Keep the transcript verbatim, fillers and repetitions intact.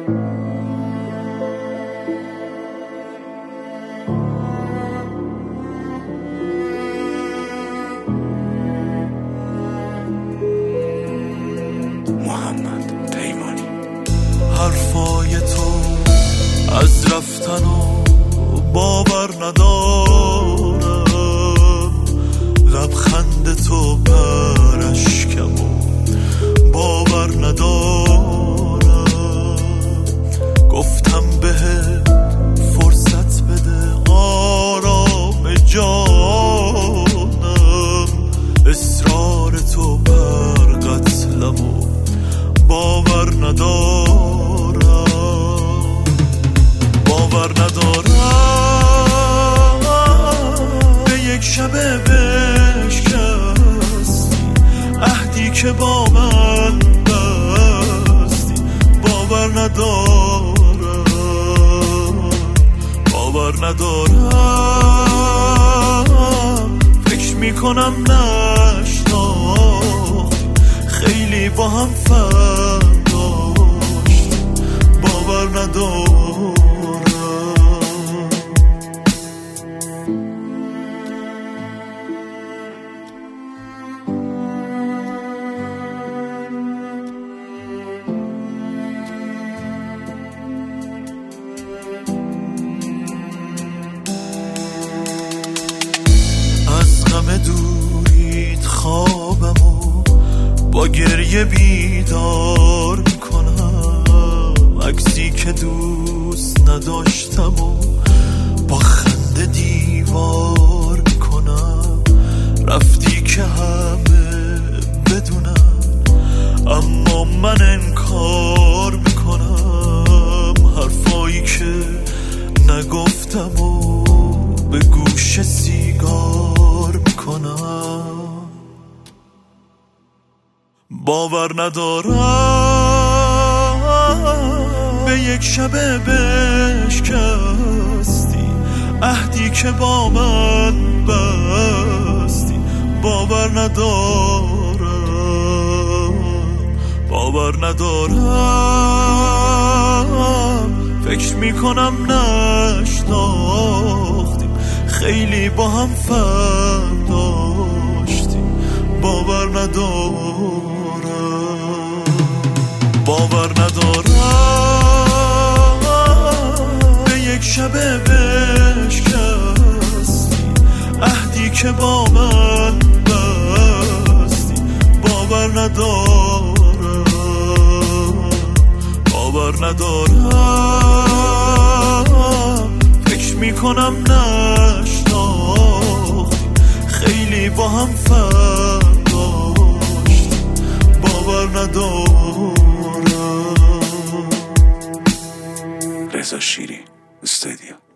محمد پیمانی. حرفای تو از رفتن و باور ندارم، لبخند تو پرشکم و باور ندارم. گفتم بهت فرصت بده آرام جانم، اصرار تو بر قتلم و باور ندارم، باور ندارم. به یک شب بشکستی عهدی که با من بستی، باور ندارم، باور ندارم. فکر میکنم نشناختی، خیلی با هم فرق داشت، باور ندارم. از غم دوریت خوابم و با گریه بیدار میکنم، عکسی که دوست نداشتم و با خنده دیوار میکنم. رفتی که همه بدونن اما من انکار میکنم، حرفایی که نگفتم و به گوش سیگار میکنم. باور ندارم به یک شب بشکستی عهدی که با من بستی، باور ندارم، باور ندارم. فکر میکنم نشناختیم، خیلی با هم فرق داشتیم، باور ندارم، باور ندارم. به یک شب بشکستی عهدی که با من بستی، باور ندارم، باور ندارم. فکر میکنم نشناختیم، خیلی با هم فرق داشتیم، باور ندارم. رضا شیری استودیو.